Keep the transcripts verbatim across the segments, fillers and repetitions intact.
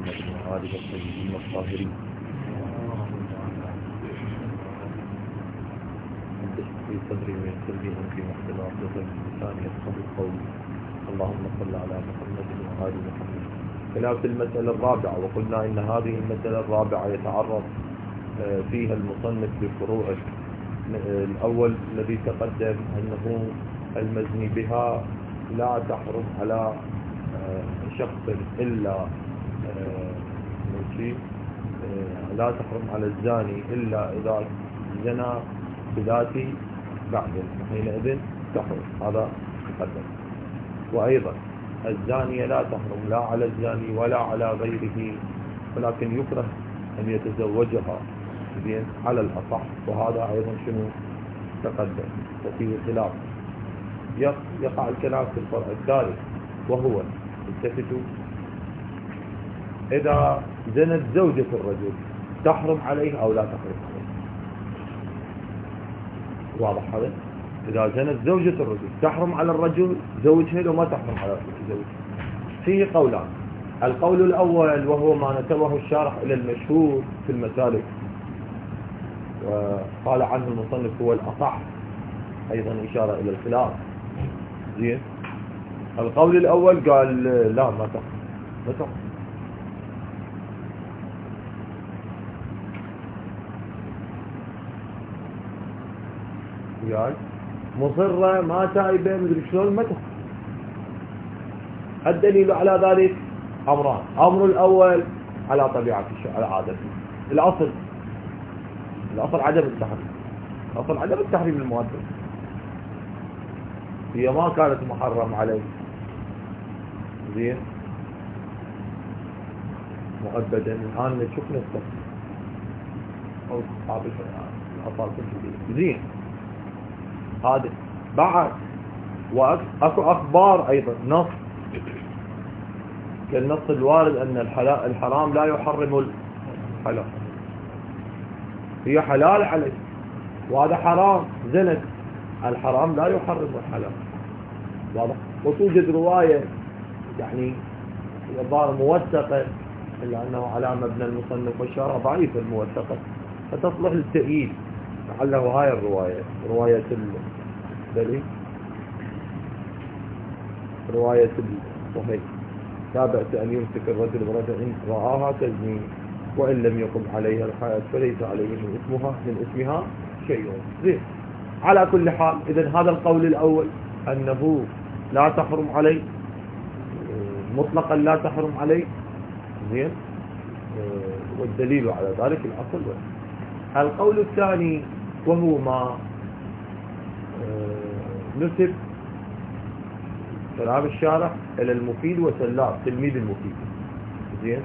محمد وآله الطيبين الطاهرين. في صدري ويسر لي أمري واحلل عقدة من لساني يفقهوا قولي. اللهم صل على محمد وآل محمد. هنا في المسألة الرابعة، وقلنا إن هذه المسألة الرابعة يتعرض فيها المصنف لفروع. الأول الذي تقدم أنه المزني بها لا تحرم على شخص إلا لا تحرم على الزاني إلا إذا زنى بذاته بعد، حينئذ تحرم. هذا تقدم. وأيضا الزانية لا تحرم لا على الزاني ولا على غيره، ولكن يكره أن يتزوجها زين على الأصح، وهذا أيضا شنو تقدم وفيه خلاف. يقع الكلام في الفرع الثالث، وهو التفتوا إذا زنت زوجة الرجل تحرم عليه أو لا تحرم عليه. واضح هذا؟ إذا زنت زوجة الرجل تحرم على الرجل زوجها لو ما تحرم على زوجها. فيه قولان. القول الأول وهو ما نسبه الشارح إلى المشهور في المسالك، وقال عنه المصنف هو الأصح، أيضا إشارة إلى الخلاف. زين. القول الأول قال لا ما تحرم ما تحرم. يعني مصرة ما تائبة مدري شلون ما تحرم. الدليل على ذلك أمران. أمر الأول على طبيعة الشيء، على عادته. الأصل الأصل عدم التحريم. الأصل عدم التحريم المؤدب. هي ما كانت محرم عليه زين مؤبدا. الآن نشوف نفسه أو أصحاب الأصال زين. هذا بعد. وأكو أخبار أيضا نص كالنص الوارد أن الحرام لا يحرم الحلال. هي حلال عليه وهذا حرام، زنت. الحرام لا يحرم الحلال. واضح. وتوجد رواية يعني الظاهر موثقة، إلا أنه على مبنى المصنف والشارع ضعيفة الموثقة، فتصلح للتأييد لعله هاي الرواية رواية الدليل رواية الصحيح. لا بأس أن يمسك الرجل برجل إن رآها تزني وإن لم يقم عليها الحياة فليس عليه من اسمها من اسمها شيء. زين. على كل حال، إذن هذا القول الأول أنه لا تحرم عليه مطلقا، لا تحرم عليه. زين. والدليل على ذلك الأصل. القول الثاني وهو ما نسب كلام الشارح إلى المفيد وسلام تلميذ المفيد. زين.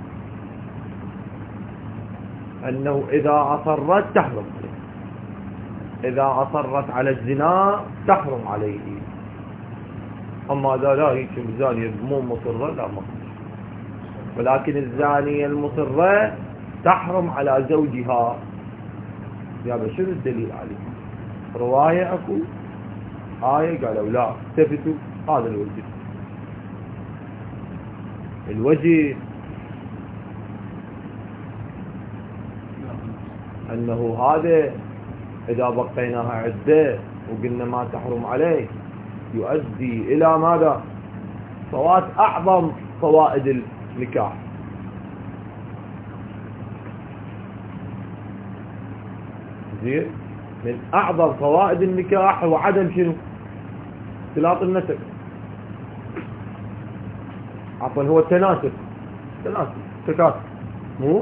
أنه إذا أصرت تحرم عليه. إذا أصرت على الزنا تحرم عليه. أما إذا لا هيك الزانية مو مصرة لا مصر. ولكن الزانية المصرة تحرم على زوجها. يا شنو الدليل عليه؟ رواية أكو، آية قالوا لا تفتوا. هذا الوجه. الوجه أنه هذا إذا بقيناها عدة وقلنا ما تحرم عليه يؤدي إلى ماذا؟ فوات أعظم فوائد النكاح. زين. من أعظم فوائد النكاح هو عدم شنو؟ اختلاط النسب. عفوا هو التناسب. تناسب تكاثر. مو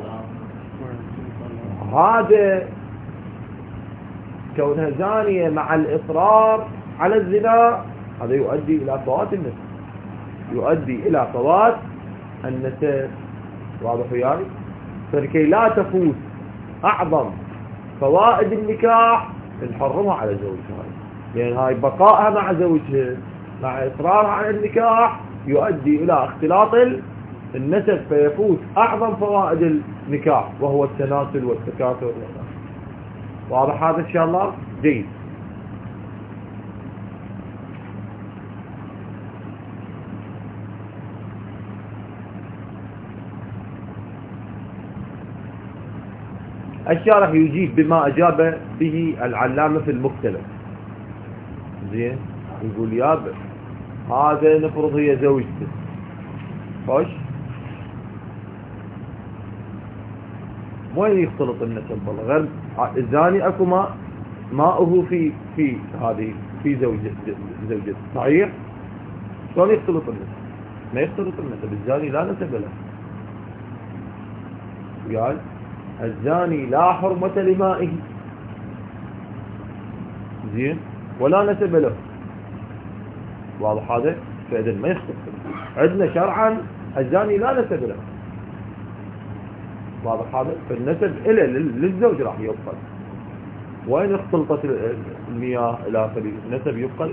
هذا كونها زانية مع الإصرار على الزنا، هذا يؤدي إلى فوات النسب، يؤدي إلى فوات النسب. واضح وياي؟ فلكي لا تفوت أعظم فوائد النكاح نحرمها على زوجها، لأن هاي بقائها مع زوجها مع إصرارها على النكاح يؤدي إلى اختلاط النسب، فيفوت أعظم فوائد النكاح وهو التناسل والتكاثر. واضح هذا إن شاء الله؟ جيد. الشارح يجيب بما أجاب به العلامة في المختلف. زين، يقول يا هذا نفرض هي زوجته، خوش وين يختلط النسب؟ والله غير الزاني اكو ماء ماؤه في في هذه في زوجة زوجته، صحيح؟ شلون يختلط النسب؟ ما يختلط النسب، الزاني لا نسب له. قال الزاني لا حرمة لمائه، زين، ولا نسب له. واضح هذا؟ فإذا ما يختلط. عندنا شرعا الزاني لا نسب له، واضح هذا؟ فالنسب إلى للزوج راح يبقى. وين اختلطت المياه إلى آخره؟ النسب يبقى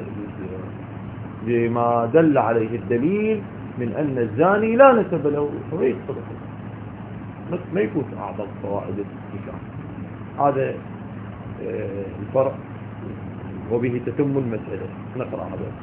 بما دل عليه الدليل من أن الزاني لا نسب له، فما يختلط، ما يفوت أعظم فوائد النكاح. هذا الفرق، وبه تتم المسألة. نقرأ هذا.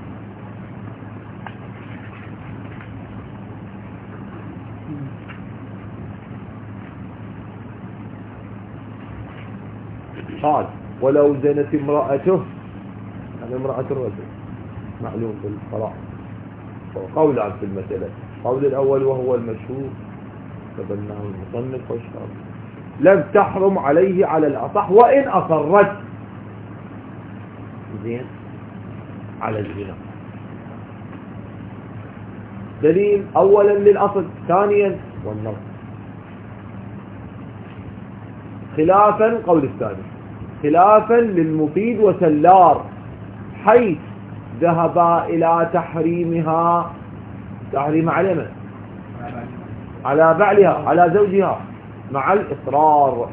قال ولو زنت امرأته، يعني امرأة الرجل، معلوم في الفرائض قولان في المسألة. قول الأول وهو المشهور تبناه المصنف والشارع، لم تحرم عليه على الأصح وإن أصرت، زين، على الزنا. دليل أولا للأصل، ثانيا والنص، خلافا قول الثاني خلافا للمفيد وسلار، حيث ذهبا إلى تحريمها، تحريم على من؟ على بعلها، على زوجها، مع الإصرار.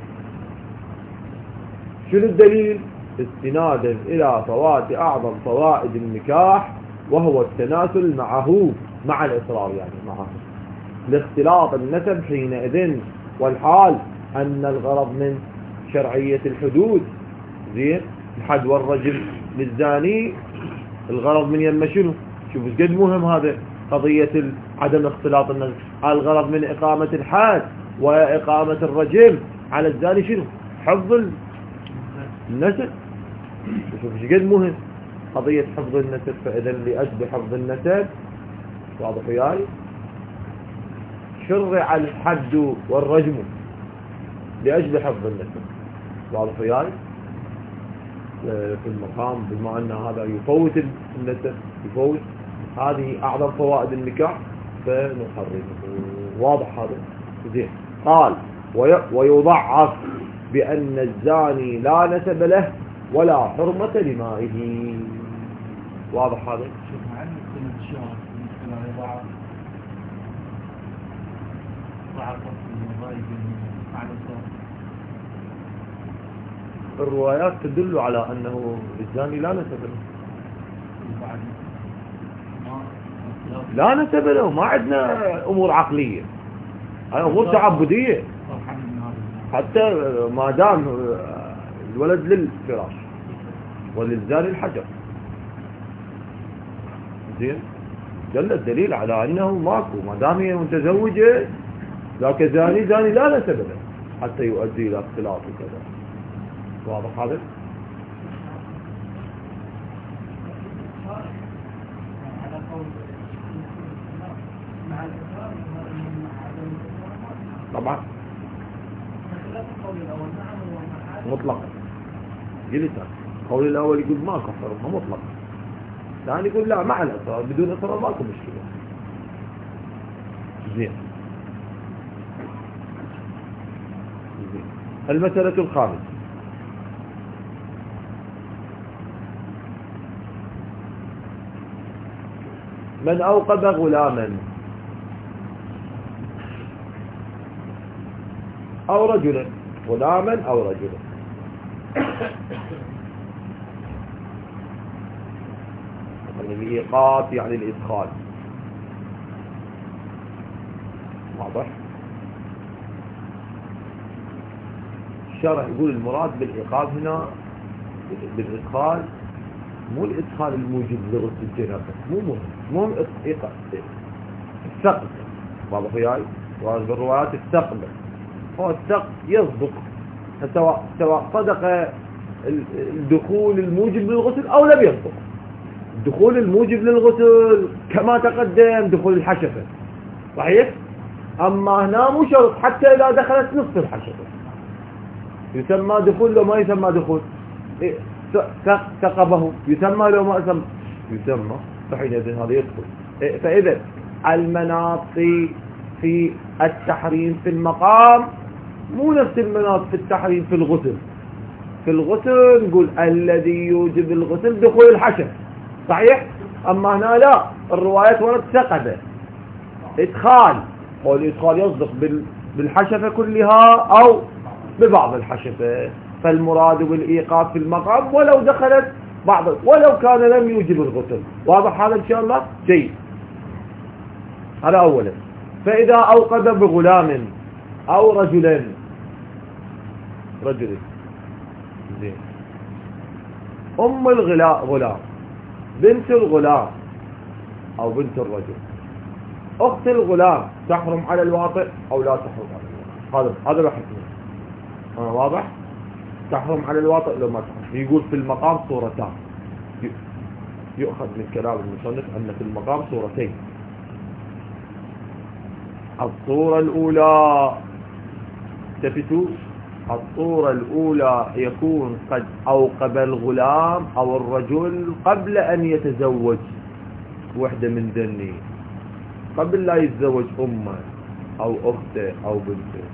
شنو الدليل؟ استنادا إلى فوات أعظم فوائد النكاح، وهو التناسل معه مع الإصرار، يعني معه لاختلاط النسب حينئذ، والحال أن الغرض من شرعية الحدود، زين، الحد والرجم للزاني، الغرض من يم شنو؟ شوفوا قد مهم هذا قضية عدم اختلاط النسب. الغرض من إقامة الحد وإقامة الرجم على الزاني شنو؟ حفظ النسب. شوفوا قد مهم قضية حفظ النسب. فإذا لأجل حفظ النسب، واضح وياي، شرع الحد والرجم لأجل حفظ النسب، واضح وياي، في المقام، بما أن هذا يفوت النسب، يفوت هذه أعظم فوائد النكاح، فنحرمه. واضح هذا؟ زين. قال ويضعف بأن الزاني لا نسب له ولا حرمة لمائه. واضح هذا؟ الروايات تدل على أنه الزاني لا نسب له، لا نسب له، ما عندنا أمور عقلية، هاي أمور تعبدية. حتى ما دام الولد للفراش وللزاني الحجر، زين، دل الدليل على أنه ماكو، ما دام هي متزوجة، ذاك زاني زاني لا نسب له حتى يؤدي إلى اختلاط وكذا. واضح هذا؟ طبعا مطلقا قلت القول الأول يقول ما كفر مطلقا، ثاني يقول لا مع الأسرار، بدون أسرار ماكو مشكلة. زين. زين. المسألة الخامسة، من أوقظ غلاما أو رجلا، غلاما أو رجلا، الإيقاظ يعني الإدخال، واضح؟ الشرع يقول المراد بالإيقاظ هنا بالإدخال مو الإدخال الموجب لغة الجنابة، مو مهم، مهم إيقاظ الثقب، واضح وياي؟ بالروايات الثقب، هو الثقب يصدق سواء سواء صدق الدخول الموجب للغسل أو لم يصدق. الدخول الموجب للغسل كما تقدم دخول الحشفة صحيح، أما هنا مو شرط حتى إذا دخلت نصف الحشفة يسمى دخول لو ما يسمى دخول. ثقبه يسمى لو ما يسمى يسمى، فحينئذ هذا يدخل. فإذا المناط في في التحريم في المقام مو نفس المناط في التحريم في الغسل. في الغسل نقول الذي يوجب الغسل دخول الحشف صحيح، أما هنا لا، الروايات ورد ثقبه إدخال، والإدخال يصدق بالحشفة كلها أو ببعض الحشفة. فالمراد بالإيقاف في المقام ولو دخلت بعض ولو كان لم يوجب الغسل. واضح هذا إن شاء الله؟ جيد. هذا أولا. فإذا أوقد بغلام أو رجل رجل زين أم الغلام بنت الغلام أو بنت الرجل أخت الغلام تحرم على الواطئ أو لا تحرم على الواطئ. هذا هذا الحكم. آه واضح؟ تحرم على الواطئ لو ما تحرم. يقول في المقام صورتان، يؤخذ من كلام المصنف أن في المقام صورتين. الصورة الأولى تفتوا الصورة الأولى يكون قد أوقب الغلام أو الرجل قبل أن يتزوج وحدة من ذني، قبل لا يتزوج أمه أو أخته أو بنته.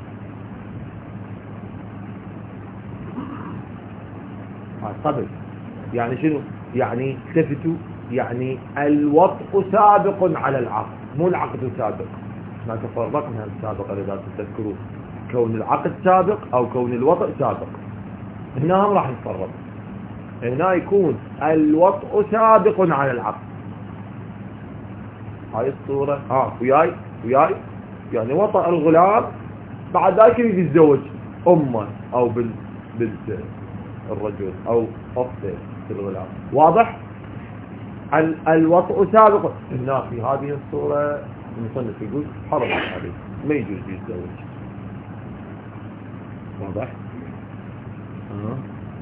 قبل يعني شنو؟ يعني تفتوا يعني الوطء سابق على العقد، مو العقد سابق. ما تفرقنا السابق إذا تذكرون، كون العقد سابق أو كون الوطء سابق. هنا هم راح نفرق. هنا يكون الوطء سابق على العقد. هاي الصورة ها وياي وياي يعني وطأ الغلام بعد ذلك يجي يتزوج أمه أو بنت بنت الرجل أو أخته الغلام. واضح؟ الوطء سابق. هنا في هذه الصورة المصنف يقول حرم عليه ما يجوز يتزوج. واضح؟ آه.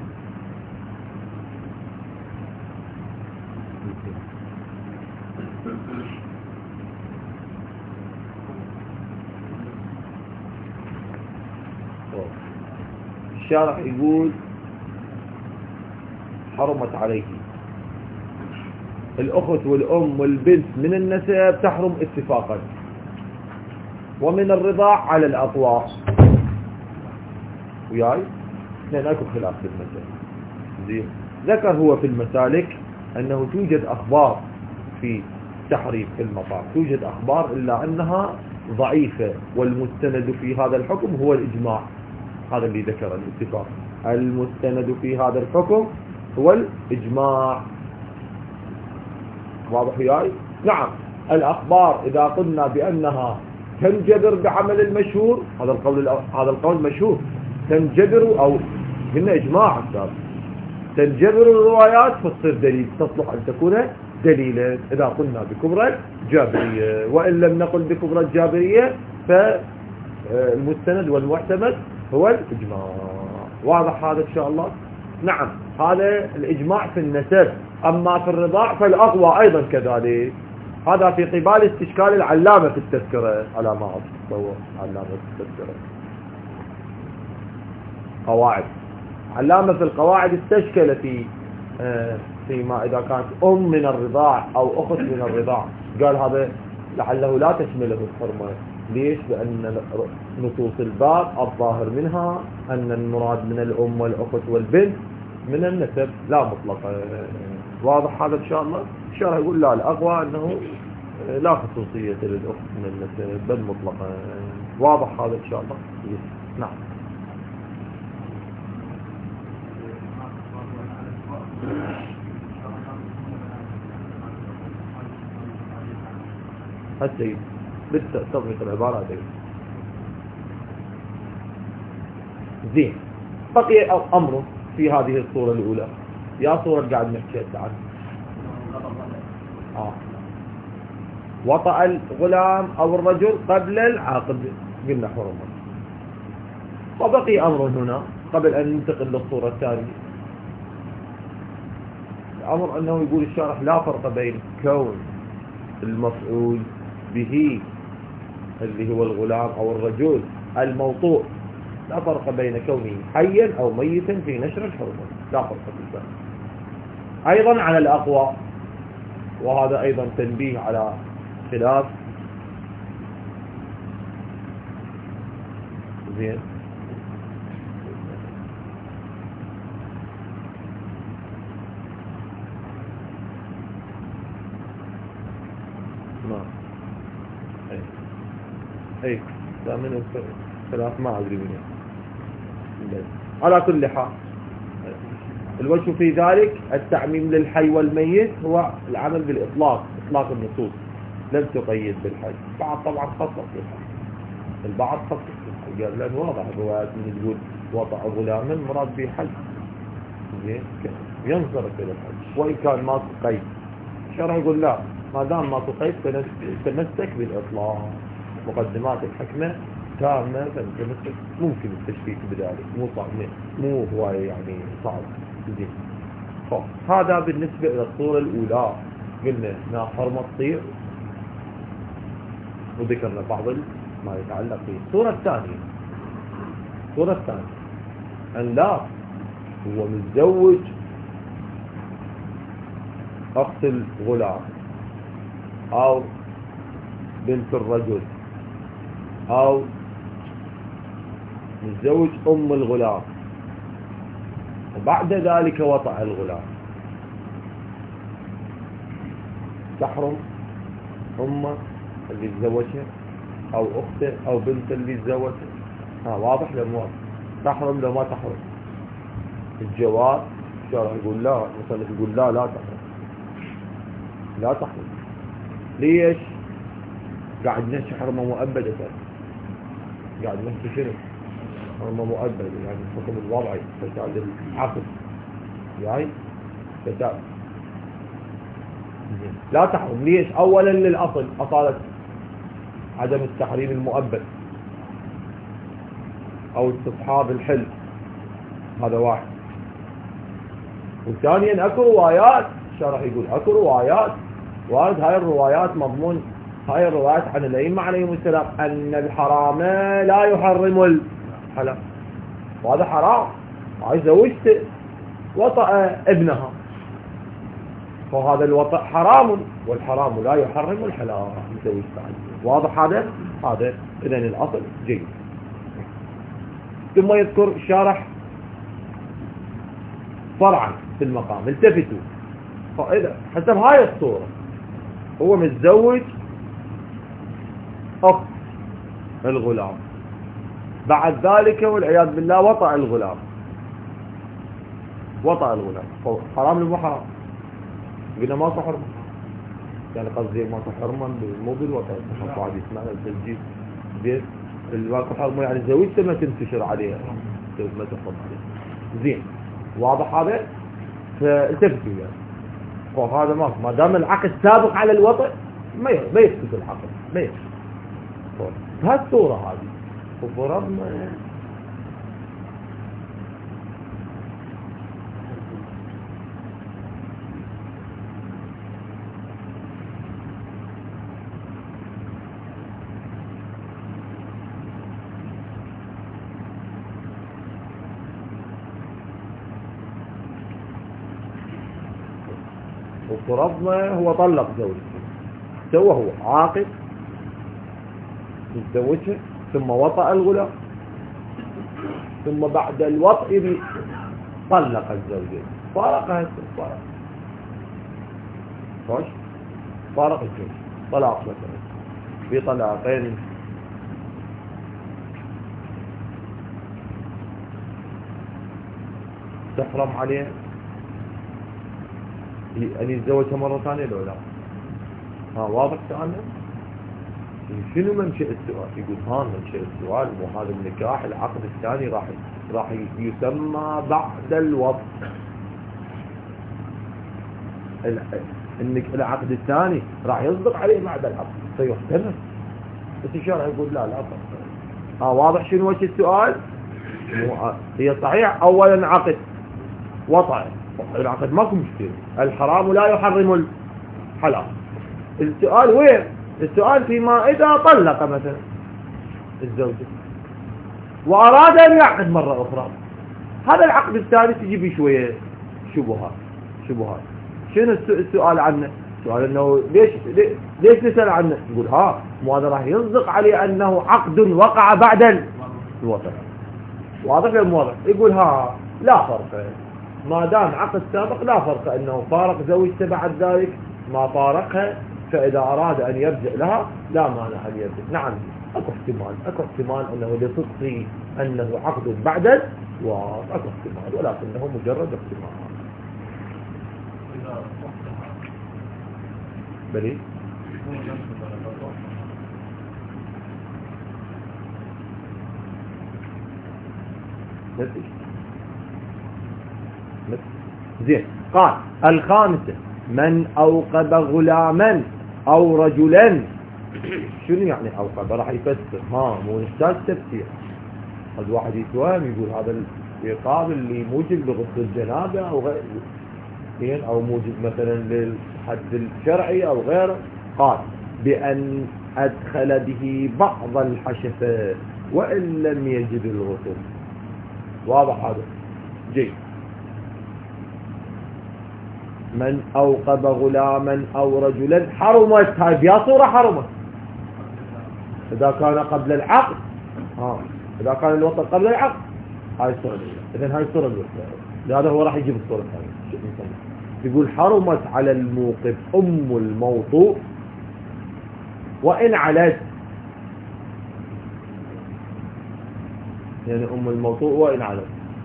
الشارح يقول حرمت عليه الأخت والأم والبنت من النسب تحرم اتفاقا، ومن الرضاع على الأقوى. وياي اثنين اكو خلاف في المسألة. زين ذكر هو في المسالك أنه توجد أخبار في تحريم في المطاف، توجد أخبار إلا أنها ضعيفة، والمستند في هذا الحكم هو الإجماع. هذا اللي ذكر الاتفاق. المستند في هذا الحكم هو الإجماع. واضح وياي؟ نعم الأخبار إذا قلنا بأنها تنجبر بعمل المشهور، هذا القول هذا القول مشهور، تنجبر أو هنا إجماع أستاذ، تنجبر الروايات فتصير دليل، تصلح أن تكون دليلا إذا قلنا بكبرى الجابرية. وإن لم نقل بكبرى الجابرية فالمستند والمعتمد هو الإجماع. واضح هذا إن شاء الله؟ نعم هذا الإجماع في النسب. أما في الرضاع فالأقوى أيضا كذلك. هذا في قبال استشكال العلامة في التذكرة على ما أتصور. علامة في التذكرة قواعد، علامة في القواعد استشكل في فيما إذا كانت أم من الرضاع أو أخت من الرضاع، قال هذا لعله لا تشمله الحرمة. ليش؟ لأن نصوص الباب الظاهر منها أن المراد من الأم والأخت والبنت من النسب لا مطلقا. واضح هذا إن شاء الله؟ الشرع يقول لا، الأقوى أنه لا خصوصية للأخت من النسب بل مطلقا. واضح هذا إن شاء الله؟ نعم. السيد بالتطبيق العبارة دي زين. بقي أمر في هذه الصورة الأولى، يا صورة قاعد نحكي عنها. آه. وطأ الغلام أو الرجل قبل العقد قلنا حرمة. وبقي أمر هنا قبل أن ننتقل للصورة الثانية. الأمر أنه يقول الشارح لا فرق بين كون المفعول به اللي هو الغلام أو الرجل الموطوء، لا فرق بين كونه حيا أو ميتا في نشر الحرمة، لا فرق في ذلك. أيضا على الأقوى، وهذا أيضا تنبيه على خلاف زين ما اي اي لا من خلاف ما ادري منه. على كل حال الوجه في ذلك التعميم للحي والميت هو العمل بالإطلاق، إطلاق النصوص، لم تقيد بالحي. بعض طبعا خصص بالحي، البعض خصص بالحي، قال لأن واضح روايات من تقول وضع غلاما مراد به حي، زين ينصرف إلى الحي وإن كان ما تقيد. الشرع يقول لا، ما دام ما تقيد تمسك بالإطلاق، مقدمات الحكمة تامة، فنتمسك. ممكن التشكيك بذلك، مو صعب، مو هو يعني صعب. زين هذا بالنسبة إلى الصورة الأولى، قلنا لا حرمة تصير وذكرنا بعض ما يتعلق به. الصورة الثانية، الصورة الثانية أن لا هو متزوج أخت الغلام أو بنت الرجل أو متزوج أم الغلام، وبعد ذلك وطأ الغلام، تحرم أمه اللي تزوجها أو أخته أو بنت اللي تزوجها. ها واضح لو مو تحرم لو ما تحرم؟ الجواب الشارع يقول لا، مثلا يقول لا لا تحرم، لا تحرم. ليش؟ قاعد نحكي حرمة مؤبدة، قاعد نحكي شنو؟ حرمة مؤبدة، يعني الحكم الوضعي، فساد العقد، يعني فساد. لا تحرم. ليش؟ أولا للأصل، أصالة عدم التحريم المؤبد أو استصحاب الحل، هذا واحد. وثانيا أكو روايات، الشرح يقول أكو روايات وارد، هاي الروايات مضمون، هاي الروايات عن الأئمة عليهم السلام أن الحرام لا يحرم الحلال، وهذا حرام. هاي زوجته وطأ ابنها، فهذا الوطأ حرام، والحرام لا يحرم الحلال، زوجته. واضح هذا؟ هذا إذن الأصل جيد. ثم يذكر الشارح فرعا في المقام، التفتوا. فإذا حسب هاي الصورة هو متزوج أخت الغلام، بعد ذلك والعياذ بالله وطأ الغلام، وطأ الغلام، حرام لو حرام؟ قلنا ما صحرم، يعني قصدي ما صحرما مو بالوطأ، قاعد يسمعنا التسجيل زين. الواقع حرمه يعني زوجته ما تنتشر عليها، ما تحرم عليها. زين واضح هذا؟ فالتفتوا يعني، وهذا ما ما دام العقد سابق على الوطأ ما ما يثبت العقد، ما يثبت. بهالصورة هذه وفرضنا وفرضنا هو طلق زوجته، سوى هو عاقد يتزوجها، ثم وطأ الغلام، ثم بعد الوطء طلق الزوجين، فارقها، فارق خوش فارق الزوج، طلاق مثلا في طلاقين، تحرم عليه أن يتزوجها مرة ثانية لو لا؟ ها واضح سؤالنا؟ شنو منشأ السؤال؟ يقول ها منشأ السؤال وهذا النكاح العقد الثاني راح راح يسمى بعد الوطء، العقد الثاني راح يصدق عليه بعد العقد فيحتمل، بس الشرع يقول لا لا فرق. ها واضح شنو وجه السؤال؟ هي صحيح أولا عقد وطأ، العقد ماكو مشكلة، الحرام لا يحرم الحلال. السؤال وين؟ السؤال فيما إذا طلق مثلا الزوجة وأراد أن يعقد مرة أخرى، هذا العقد الثالث يجي به شوية شبهات. شبهات شنو السؤال عنه؟ سؤال انه ليش ليش نسأل عنه؟ يقول ها مو هذا راح يصدق عليه انه عقد وقع بعد الوطن. واضح ولا مو واضح؟ يقول ها لا فرق، ما دام عقد سابق لا فرق، انه فارق زوجته بعد ذلك ما فارقها، فاذا اراد ان يرجع لها لا مانع ان يرجع. نعم اكو احتمال، اكو احتمال انه لصدق انه عقد بعد الوطن، اكو احتمال، ولكنه مجرد احتمال. بلي مثل مثل زين. قال الخامسة من أوقب غلاما أو رجلا. شنو يعني أوقب؟ راح يفسر، ها مو نحتاج تفسير. هذا واحد يتوهم يقول هذا العقاب اللي موجب لغسل الجنابة أو غير، أو موجب مثلا للحد الشرعي أو غيره. قال بأن أدخل به بعض الحشفة وإن لم يجد الغسل. واضح هذا؟ جيد. من أوقب غلاما أو رجلا حرمت، هاي بيا صورة حرمت إذا كان قبل العقد. ها إذا كان الوطن قبل العقد هاي الصورة الأولى. إذن هاي الصورة الأولى، لهذا هو راح يجيب الصورة الثانية. يقول حرمت على الموقف أم الموطوء وإن علت، يعني أم الموطوء وإن علت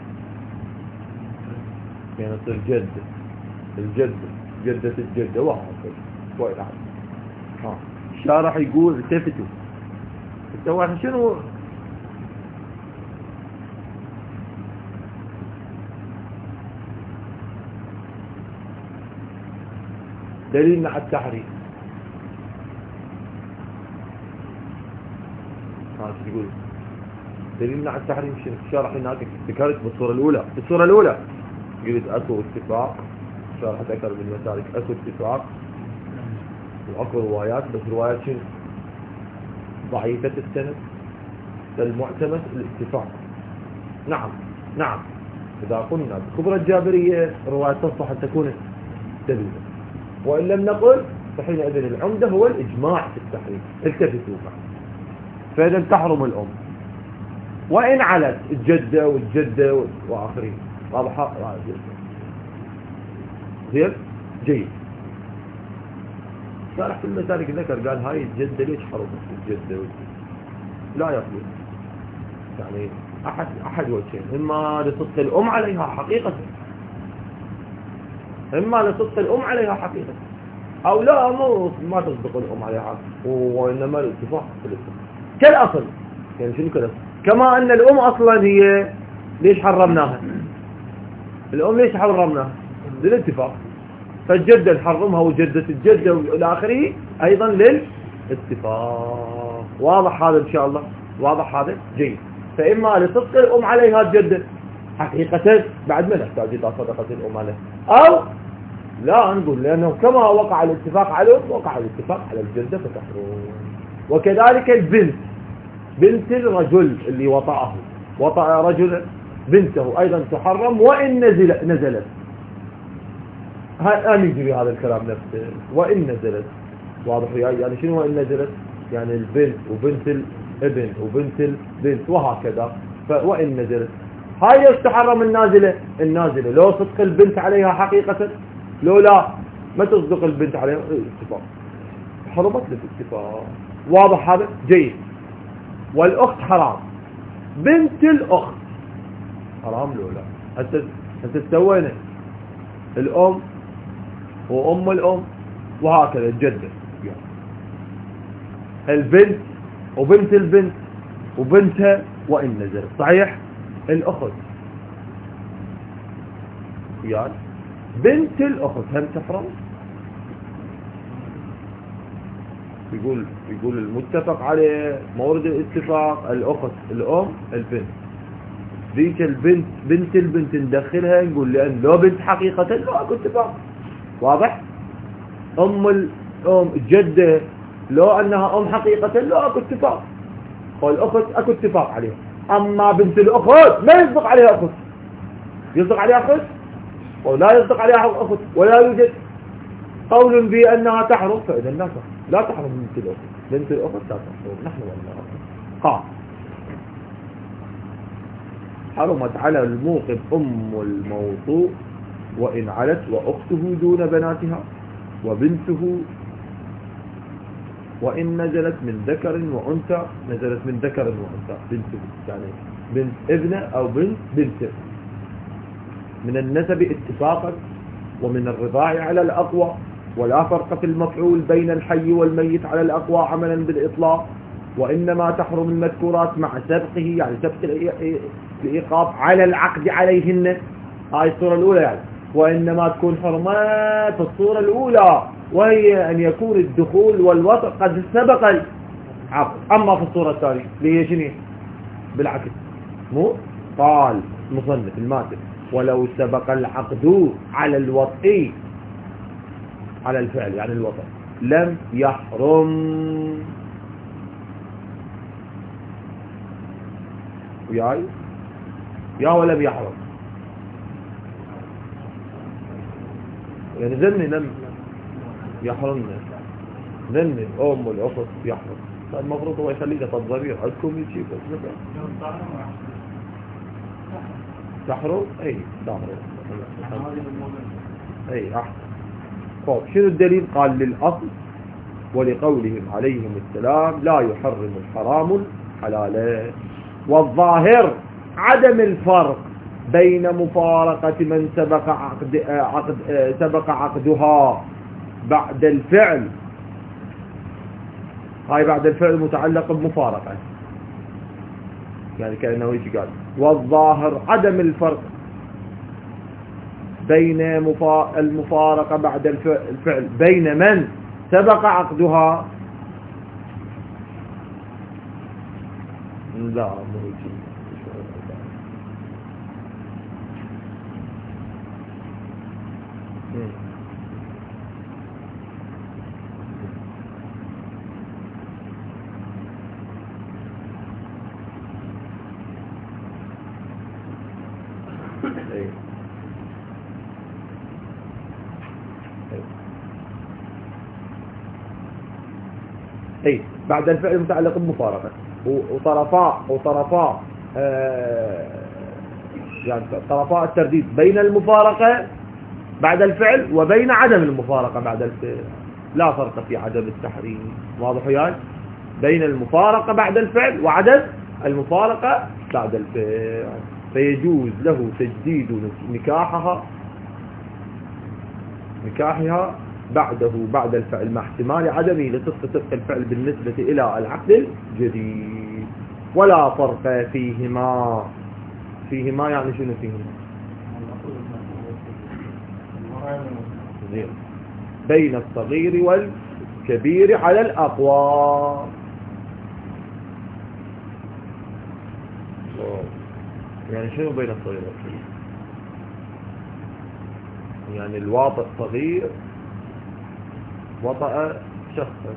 يعني تصير جد الجد جدة الجدة وهكذا وإن علت. ها الشارح يقول التفتوا التوحي شنو دليلنا على التحريم. ها تقول دليلنا على التحريم شنو؟ الشارح هناك ذكرت بالصورة الأولى. بالصورة الأولى قلت أكو اتفاق، الشارح ذكر بالمسالك أكو اتفاق وأكو روايات، بس روايات شنو؟ ضعيفة السند، فالمعتمد الاتفاق. نعم نعم إذا قلنا بخبرة الجابرية رواية تصلح أن تكون دليلا، وإن لم نقل فحينئذ العمدة هو الإجماع في التحريم. التفتوا معه. فإذا تحرم الأم وإن علت الجدة والجدة وآخرين. واضحة؟ زين جيد. شارح في المسالك ذكر قال هاي الجدة ليش حرمت الجدة والجدة؟ لا يقول يعني أحد أحد وجهين، إما لصدق الأم عليها حقيقة، إما لصدق الأم عليها حقيقة، أو لا مو ما تصدق الأم عليها وإنما الاتفاق في الاتفاق كالأصل. يعني شنو كالأصل؟ كما أن الأم أصلا هي ليش حرمناها؟ الأم ليش حرمناها؟ للاتفاق. فالجدة نحرمها وجدة الجدة وإلى آخره أيضا للاتفاق. واضح هذا إن شاء الله؟ واضح هذا؟ جيد. فإما لصدق الأم عليها الجدة حقيقة بعد ما نحتاج إلى صدقة الأم عليها، أو لا نقول لأنه كما وقع الاتفاق على الأم وقع الاتفاق على الجدة فتحرم. وكذلك البنت، بنت الرجل اللي وطأه وطأ رجل بنته أيضا تحرم وإن نزل نزلت. هل يجري هذا الكلام نفسه وإن نزلت؟ واضح يعني شنو وإن نزلت؟ يعني البنت وبنت الابن وبنت البنت وهكذا. وإن نزلت هاي ليش تحرم النازلة؟ النازلة لو صدق البنت عليها حقيقة، لو لا ما تصدق البنت عليها الاتفاق حرمت للاتفاق. واضح هذا؟ جيد. والأخت حرام، بنت الأخت حرام لو لا. هسه هسه سوينا الأم وأم الأم وهكذا الجدة، البنت وبنت البنت وبنتها وإن نزلت. صحيح؟ الأخت يعني بنت الأخت هم تحرم. يقول يقول المتفق عليه مورد الاتفاق الأخت الأم البنت. ذيك البنت بنت البنت ندخلها نقول لأن لو بنت حقيقة لو أكو اتفاق. واضح؟ أم الأم الجدة لو أنها أم حقيقة لو أكو اتفاق، والأخت أكو اتفاق عليها. أما بنت الأخت ما يصدق عليها أخت، يصدق عليها أخت ولا يصدق عليها أخت، ولا يوجد قول بأنها تحرم، فإذا لا تحرم، لا تحرم بنت الأخت. بنت الأخت لا تحرم. نحن والله قال حرمت على الموقف أم الموضوع وإن علت وأخته دون بناتها وبنته وإن نزلت من ذكر وأنثى، نزلت من ذكر وأنثى بنته، يعني بنت ابنه أو بنت بنته من النسب اتفاقا ومن الرضاع على الأقوى، ولا فرق في المفعول بين الحي والميت على الأقوى عملا بالإطلاق، وإنما تحرم المذكورات مع سبقه، يعني سبق الإيقاف على العقد عليهن. هاي الصورة الأولى يعني. وإنما تكون حرمات في الصورة الأولى وهي أن يكون الدخول والوطء قد سبق العقد. أما في الصورة الثانية ليه شنو بالعكس؟ مو قال مصنف الماتن ولو سبق العقد على الوطء على الفعل يعني الوطء لم يحرم. وياي يا ولم يحرم يعني ذني لم يحرمنا، ذني الأم والأخت يحرم. المفروض هو يخليك تضرير عندكم يجيب تحرم. اي تحرم اي احسن. طيب شنو الدليل؟ قال للأصل ولقولهم عليهم السلام لا يحرم الحرام الحلال. والظاهر عدم الفرق بين مفارقة من سبق عقد عقد سبق عقدها بعد الفعل، هاي بعد الفعل متعلق بمفارقة، يعني كأنه يجي قال والظاهر عدم الفرق بين المفارقة بعد الفعل بين من سبق عقدها. لا مو يجي اي بعد الفعل متعلق بمفارقة وطرفاء وطرفاء آه يعني طرفاء الترديد بين المفارقة بعد الفعل وبين عدم المفارقة بعد الفعل، لا فرق في عدم التحريم. واضح وياي؟ بين المفارقة بعد الفعل وعدم المفارقة بعد الفعل، فيجوز له تجديد نكاحها نكاحها بعده بعد الفعل مع احتمال عدمه لصدق صدق الفعل بالنسبة إلى العقد الجديد، ولا فرق فيهما. فيهما يعني شنو فيهما؟ بين الصغير والكبير على الأقوى. يعني شنو بين الصغير والكبير؟ يعني الواطئ صغير وطأ شخص،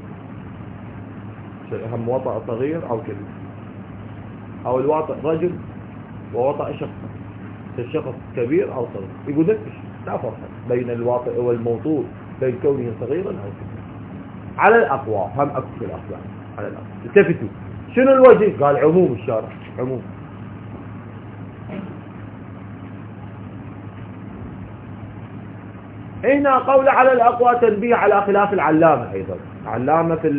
هم وطأ صغير أو كبير، أو الواطئ رجل ووطأ شخص، الشخص كبير أو صغير. يقول لك لا فرق بين الواطئ والموطوء بين كونه صغيرا أو كبيرا على الأقوى. هم أكثر الأقوى على الأقوى. التفتوا شنو الوجه؟ قال عموم الشارع، عموم. هنا قول على الأقوى تنبيه على خلاف العلامة أيضا. علامة في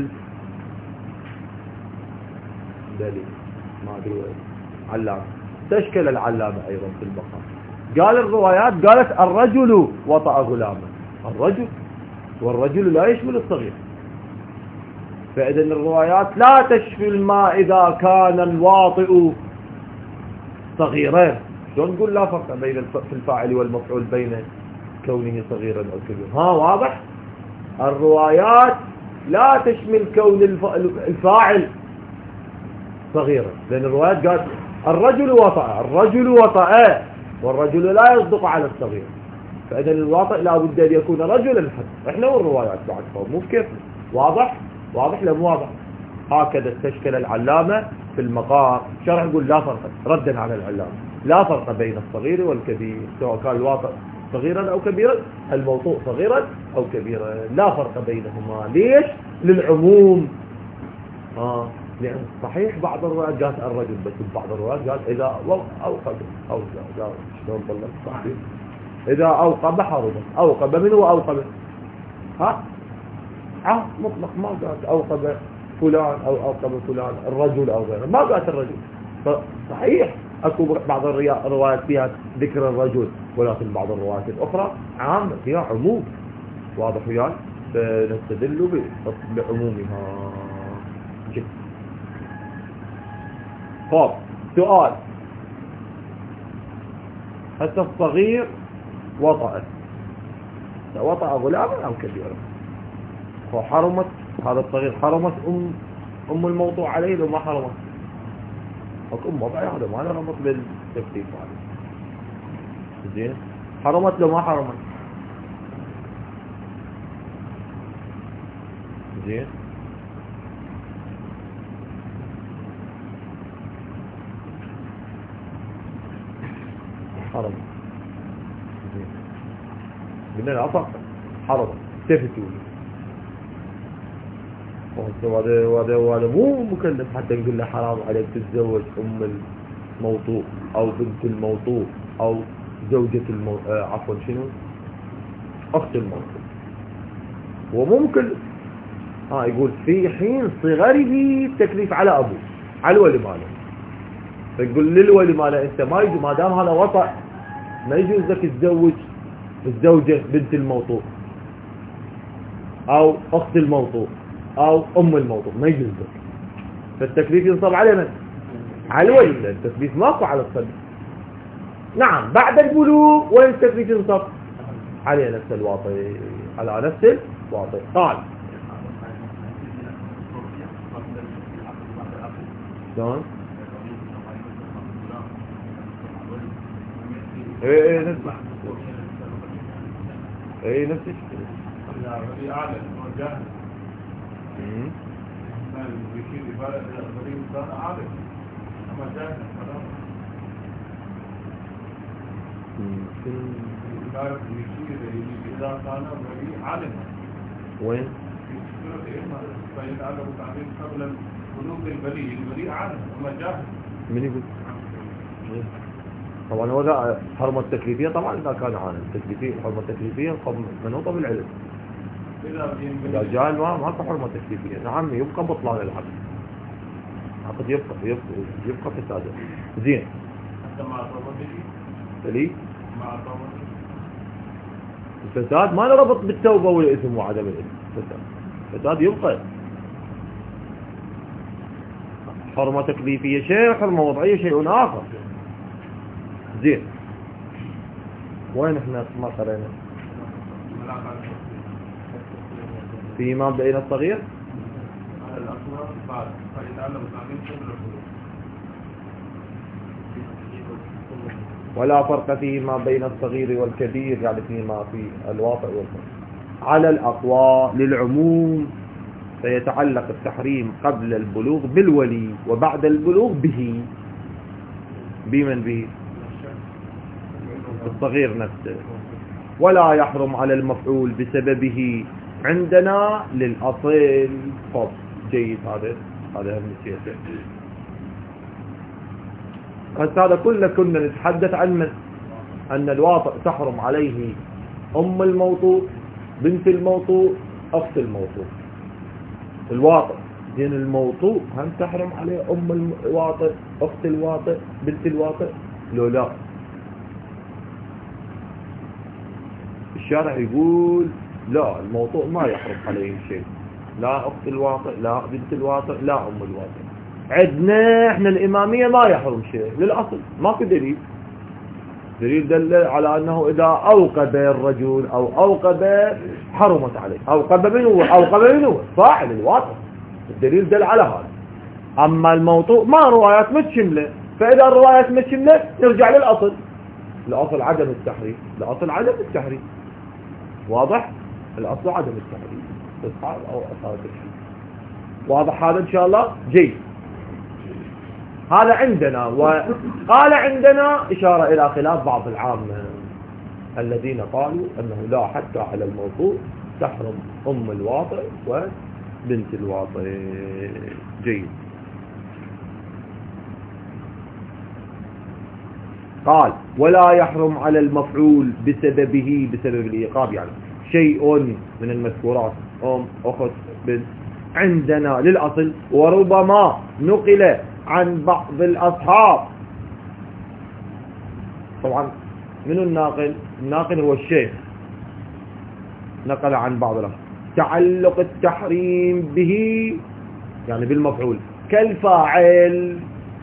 الدليل ما أدري علامة تشكل العلامة أيضا في المقام. قال الروايات قالت الرجل وطأ غلامه، الرجل والرجل لا يشمل الصغير، فإذن الروايات لا تشمل ما إذا كان الواطئ صغيرين. شلون نقول لا فرق بين في الفاعل والمفعول بين كونه صغيرا أو كبيرا؟ ها واضح. الروايات لا تشمل كون الفاعل صغيرا، لأن الروايات قالت الرجل وطأ الرجل وطأ والرجل لا يصدق على الصغير، فإذا الواطئ لا بد أن يكون رجلا حتى. إحنا والروايات بعد فوق مو بكيف. واضح؟ واضح لم واضح؟ هكذا استشكل العلامة في المقام. شرح يقول لا فرق، ردا على العلامة، لا فرق بين الصغير والكبير، سواء كان الواطئ صغيرا أو كبيرا، الموطوء صغيرا أو كبيرا، لا فرق بينهما. ليش؟ للعموم. آه لأن صحيح بعض الروايات قالت الرجل، بس بعض الروايات قال إذا أوقب أو شلون طلع صحيح إذا أوقب حرمت. أوقب من هو أوقب؟ ها؟ ها مطلق، ما قالت أوقب فلان أو أوقب فلان الرجل أو غيره، ما قالت الرجل. صحيح أكو بعض الروايات فيها ذكر الرجل، ولكن بعض الروايات الأخرى عامة فيها عموم. واضح وياي؟ فنستدل بعمومها. جد. طب سؤال، حتى الصغير وطأ، وطأ غلاما أو كبيرا، وحرمت هذا الصغير، حرمت أم أم الموضوع عليه لو ما حرمت. أم وضعي هذا ما له ربط بالتكليف عليه. زين، حرمت لو ما حرمت. زين، حرمت. زين، قلنا لا فرق، حرمت تفتوا وهذا وهذا وهذا مو مكلف حتى نقول له حرام عليك تتزوج أم الموطوء أو بنت الموطوء أو زوجة المو... آه عفوا شنو أخت الموطوء. وممكن ها يقول في حين صغره تكليف على أبوه، على الولي ماله، فيقول للولي ماله أنت ما يجوز ما دام هذا وطأ ما يجوز لك تتزوج الزوجة بنت الموطوء أو أخت الموطوء أو أم الموضوع، ما يجوز لك. فالتكليف ينصب على من؟ على الولي. التكليف ماكو على الصبي. نعم بعد البلوغ وين التكليف ينصب؟ على نفس الواطئ، على نفس الواطئ. قال شلون؟ ايه ايه نفس ايه نفس الشيء. إذا كان الولي عالما وين؟ فيتعلم تعليم قبل بلوغ الولي، الولي عالم وما جاهل. من يقول؟ طبعا هو ذا حرمة التكليفية. طبعا إذا كان عالم تكليفية، حرمة التكليفية منوطة بالعلم. إذا جاهل ما ما حرمة تكليفية. نعم يبقى بطلان العقد، عقد يبقى يبقى يبقى فساده. زين. حتى مع توبته. ليه؟ مع توبته. الفساد ما له ربط بالتوبة والإثم وعدم الإثم. فساد فساد يبقى. حرمة تكليفية شيء، حرمة وضعية شيء آخر. زين، وين احنا ما قرينا؟ في إمام بين الصغير على الأصغر بعد فيتعلم تعليم قبل البلوغ. ولا فرق فيما بين الصغير والكبير، يعني فيما في الواطئ والفرق على الأقوى للعموم، فيتعلق التحريم قبل البلوغ بالولي وبعد البلوغ به. بمن به؟ الصغير نفسه. ولا يحرم على المفعول بسببه عندنا للأصل. طب جيد، هذا هذا هم السياسة. بس هذا كله كنا نتحدث عن من؟ أن الواطئ تحرم عليه أم الموطوء، بنت الموطوء، أخت الموطوء. الواطئ دين الموطوء هم تحرم عليه أم الواطئ، أخت الواطئ، بنت الواطئ؟ لو لا، الشارع يقول لا، الموطوء ما يحرم عليه شيء، لا أخت الواطئ، لا بنت الواطئ، لا أم الواطئ. عندنا احنا الإمامية ما يحرم شيء للأصل، ماكو دليل. دليل دل على أنه إذا أوقب الرجل أو أوقب حرمت عليه. أوقب من هو؟ أوقب من هو؟ فاعل الواطئ. الدليل دل على هذا. أما الموطوء ما روايات متشملة، فإذا الروايات مشينا نرجع للأصل، الأصل عدم التحريف، الأصل عدم التحريف. واضح؟ الأصل عدم التحريف إصحاب أو أصابة الحديث. واضح هذا إن شاء الله؟ جيد. هذا عندنا. وقال عندنا إشارة إلى خلاف بعض العامة الذين قالوا أنه لا حتى على الموضوع تحرم أم الواطئ وبنت الواطئ. جيد. قال ولا يحرم على المفعول بسببه، بسبب الإيقاب يعني شيء من المذكورات أم أخت بنت عندنا للأصل، وربما نقل عن بعض الأصحاب. طبعا من الناقل؟ الناقل هو الشيخ، نقل عن بعض الأصحاب تعلق التحريم به يعني بالمفعول كالفاعل.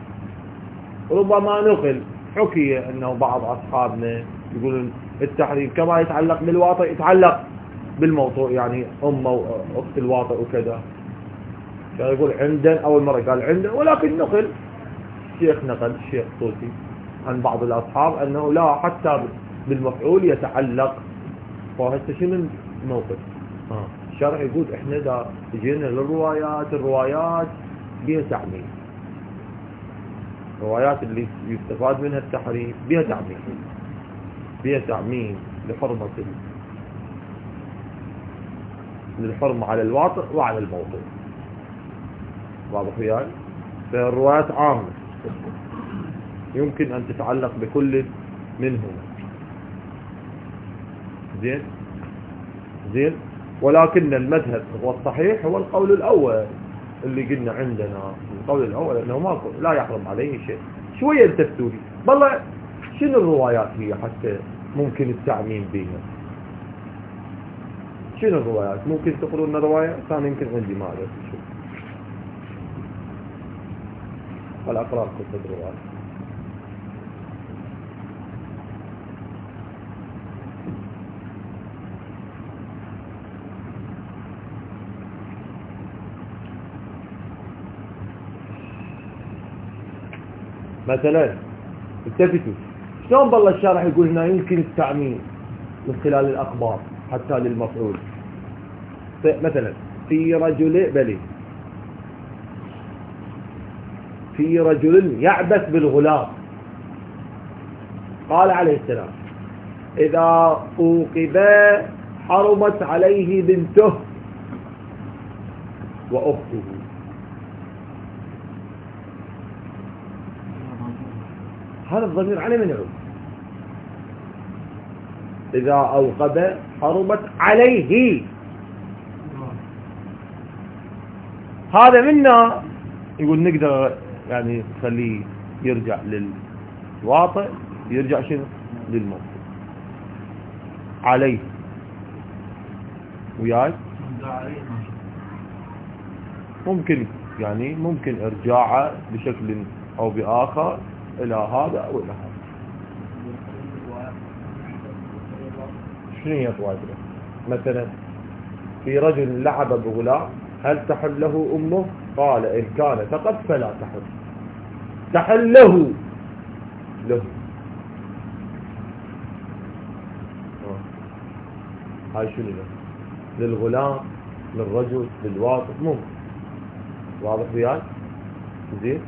ربما نقل حكي أنه بعض أصحابنا يقولون التحريم كما يتعلق بالواطئ يتعلق بالموضوع، يعني أم وأخت الواطئ وكذا. كان يقول عندنا أول مرة قال عندنا، ولكن نقل الشيخ نقل الشيخ طوسي عن بعض الأصحاب أنه لا حتى بالمفعول يتعلق. فهذا شنو الموقف؟ آه. الشرع يقول إحنا إذا جينا للروايات، الروايات بها تعميم، الروايات اللي يستفاد منها التحريم بها تعميم، بها تعميم لحرمة للحرمة على الواطئ وعلى الموضوع. واضح وياي؟ فالروايات عامة يمكن أن تتعلق بكل منهما. زين زين ولكن المذهب والصحيح هو القول الأول اللي قلنا عندنا، القول الأول أنه ما لا يحرم عليه شيء. شوية التفتوا لي والله شنو الروايات هي حتى ممكن التعميم بها؟ شنو الروايات؟ ممكن تقولوا لنا رواية ثانية؟ يمكن عندي ما أعرف شو والأقرار كتب الروايات. مثلا التفتوا شلون بالله الشارح يقول هنا يمكن التعميم من خلال الأخبار حتى للمفعول. مثلا في رجل بلي في رجل يعبث بالغلام، قال عليه السلام إذا أوقب حرمت عليه بنته وأخته. هذا الضمير على من يعود؟ إذا أوقب حرمت عليه، هذا منا يقول نقدر يعني نخليه يرجع للواطئ، يرجع شنو للموت عليه وياي. ممكن يعني ممكن ارجاعه بشكل او باخر الى هذا او الى هذا. شنو هي الرواية؟ مثلا في رجل لعب بغلام هل تحل له امه؟ قال ان كان فقد فلا تحل، تحل له له. هاي شنو له؟ للغلام، للرجل، للواطئ، ممكن. واضح وياي؟ زين.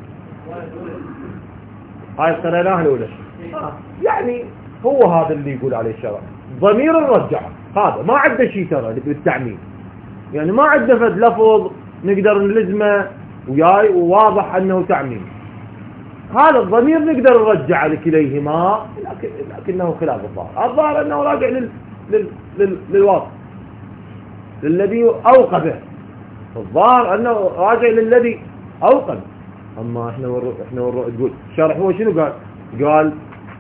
هاي قريناها الاولى. آه. يعني هو هذا اللي يقول عليه الشرع ضمير الرجعه، هذا ما عنده شيء ترى بالتعميم، يعني ما عنده فد لفظ نقدر نلزمه وياي وواضح انه تعميم. هذا الضمير نقدر نرجع لكليهما، لكن لكنه خلاف الظاهر. الظاهر انه راجع لل لل لل للواطئ للذي اوقبه، الظاهر انه راجع للذي اوقب. اما احنا والرؤ احنا والرؤ تقول الشارح هو شنو قال؟ قال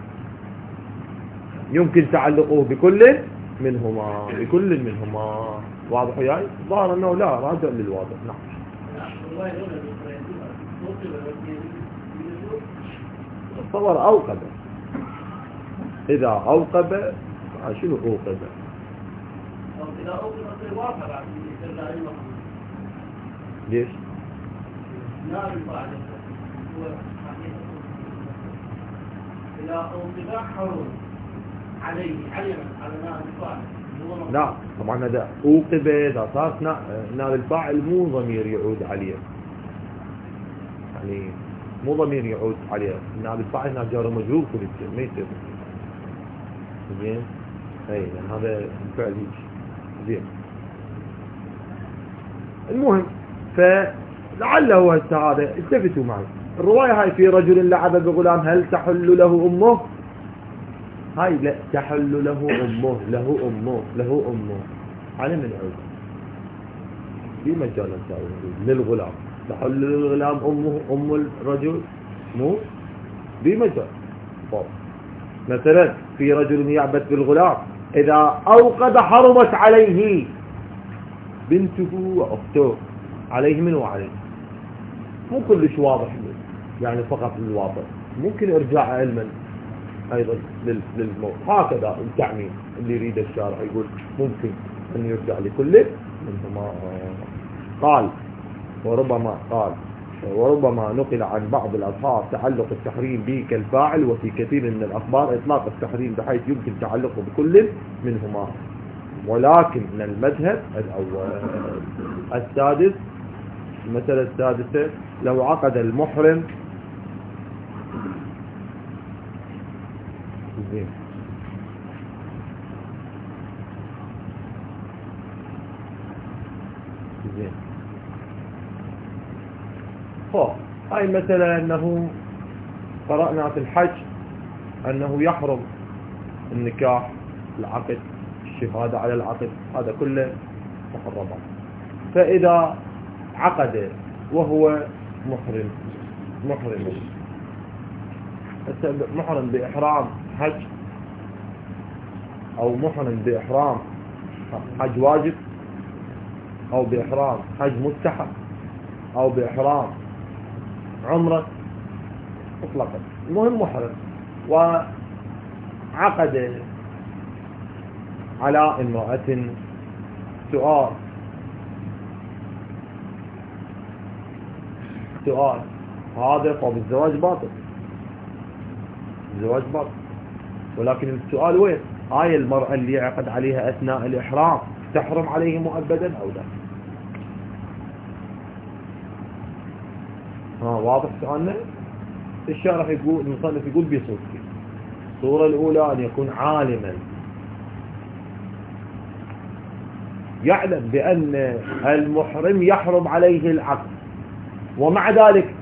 يمكن تعلقه بكل منهما، بكل منهما. واضح وياي؟ الظاهر انه لا راجع للواضح. نعم. تصور اوقب، اذا اوقب شنو اوقب؟ إذا أوقف الواقع بعد يرجع للمخلوق. ليش؟ لا ينفع هو إذا أوقف حرم عليه علما على نائب الفاعل. لا طبعا هذا أوقب إذا صار نائب الفاعل مو ضمير يعود عليه، يعني مو ضمير يعود عليه، نائب الفاعل هنا جار مجرور كل شيء ما يصير زين. اي يعني هذا الفعل هيك زين. المهم فلعله هسه هذا التفتوا معي الرواية هاي في رجل لعب بغلام هل تحل له أمه؟ هاي لا تحل له أمه له أمه له أمه على من عود في مجال للغلام تحل للغلام أمه أم الرجل مو بمجال. مثلا في رجل يعبث بالغلام إذا أوقد حرمت عليه بنته وأخته عليه من وعليه مو كلش واضح يعني فقط للواضح ممكن ارجاع علما ايضا للموت هكذا التعميم اللي يريد الشارع يقول ممكن ان يرجع لكل منهما. قال وربما قال وربما نقل عن بعض الأصحاب تعلق التحريم به كالفاعل وفي كثير من الأخبار إطلاق التحريم بحيث يمكن تعلقه بكل منهما، ولكن من المذهب الأول. السادس المسألة السادسة لو عقد المحرم زين زين خو هاي مثلا أنه قرأنا في الحج أنه يحرم النكاح العقد الشهادة على العقد هذا كله محرمات. فإذا عقد وهو محرم محرم محرم بإحرام حج أو محرم بإحرام حج واجب أو بإحرام حج مستحب أو بإحرام عمرة مطلقا المهم محرم وعقد على امرأة سؤال سؤال هذا فبالزواج باطل الزواج باطل، ولكن السؤال وين هاي المرأة اللي عقد عليها أثناء الإحرام تحرم عليه مؤبدا أو لا؟ ها واضح سؤالنا؟ الشارح يقول المصنف يقول بصورتين. الصورة الأولى أن يكون عالما يعلم بأن المحرم يحرم عليه العقد ومع ذلك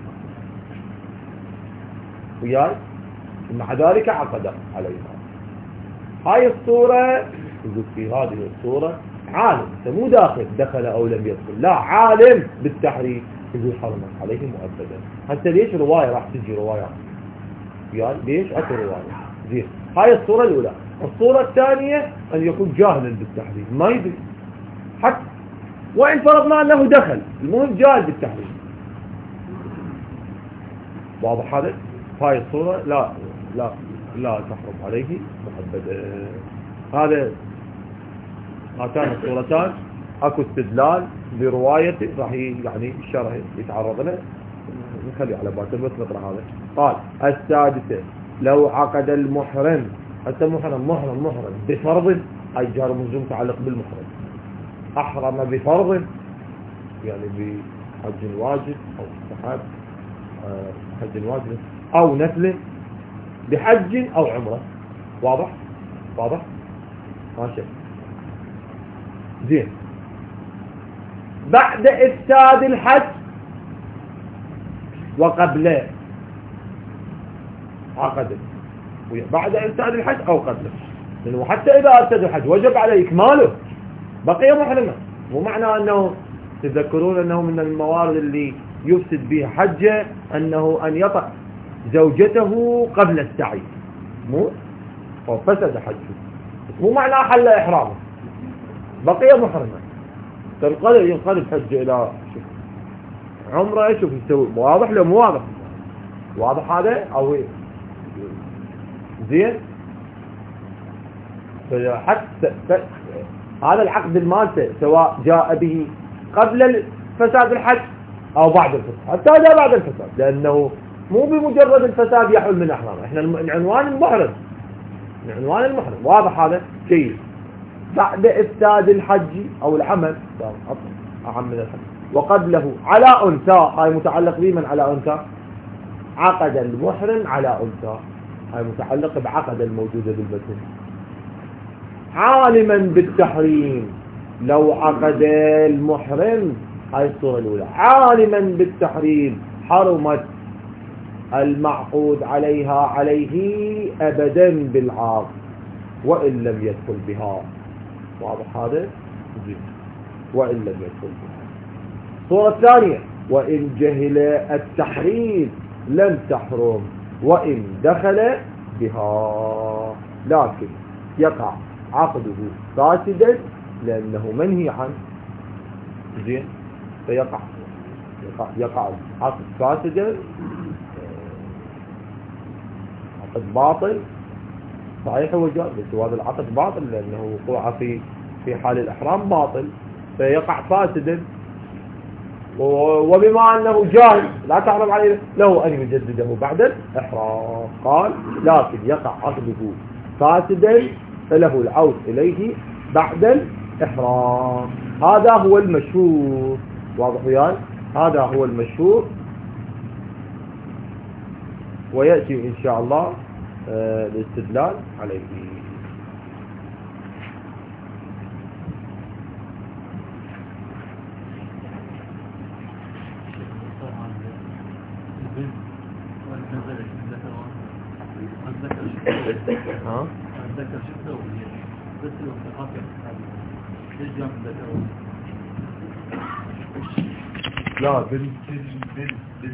وياي مع ذلك عقد عليها. هاي الصورة يقول في هذه الصورة عالم مو داخل دخل أو لم يدخل لا عالم بالتحريم يقول حرمت عليه مؤبدا. حتى ليش رواية راح تجي رواية وياي ليش أكو رواية زين. هاي الصورة الأولى. الصورة الثانية أن يكون جاهلا بالتحريم ما يدري حتى وإن فرضنا أنه دخل المهم جاهل بالتحريم. واضح هذا؟ هاي الصورة لا لا لا تحرم عليه مؤبدا. هذا هاتان الصورتان اكو استدلال برواية راح يعني الشرح يتعرض له نخلي على باكر بس نقرأ هذا. قال السادسة لو عقد المحرم حتى محرم محرم محرم بفرض أي جار مجزوم متعلق بالمحرم أحرم بفرض يعني بحج واجب أو استحاب حج واجب أو نفل بحج أو عمرة. واضح واضح ماشي زين. بعد إفساد الحج وقبله عقد بعد إفساد الحج أو قبله لأنه حتى إذا أفسد الحج وجب عليه إكماله بقي محرما. ومعنى أنه تذكرون أنه من الموارد اللي يفسد بها حجه أنه أن يطأ زوجته قبل السعي مو فسد حجه مو معنى حل إحرامه بقي محرما تنقلب ينقلب حجه إلى عمره. شوف يسوي واضح لو مو واضح واضح هذا أو زين. حتى هذا العقد المالته سواء جاء به قبل فساد الحج أو بعد الفساد حتى جاء بعد الفساد لأنه مو بمجرد الفساد يحل من إحرامه. إحنا العنوان المحرم، العنوان المحرم واضح هذا جيد. بعد إفساد الحج أو العمل أعم من الحج وقبله على أنثى، هاي متعلق بمن على أنثى؟ عقد المحرم على أنثى، هاي متعلق بعقد الموجودة بالمتن. عالما بالتحريم، لو عقد المحرم، هاي الصورة الأولى، عالما بالتحريم حرمت المعقود عليها عليه أبدا بالعقد وإن لم يدخل بها. واضح هذا؟ وإن لم يدخل بها. الصورة الثانية، وإن جهل التحريم لم تحرم وإن دخل بها، لكن يقع عقده فاسدا لأنه منهي عنه. زين، فيقع يقع, يقع عقد فاسدا، عقد باطل صحيح هو جائز، بس هذا العقد باطل لأنه وقوع في في حال الإحرام باطل، فيقع فاسدا. وبما أنه جاهل لا تحرم عليه له أن يجدده بعد الإحرام. قال لكن يقع عقده فاسدا فله العود إليه بعد الإحرام. هذا هو المشهور. واضح وياي؟ هذا هو المشهور، ويأتي إن شاء الله آه الاستدلال عليه. ها؟ ذكر شفته وهي بس الانتقاط ليش جاب ذكر؟ لا بنت بنت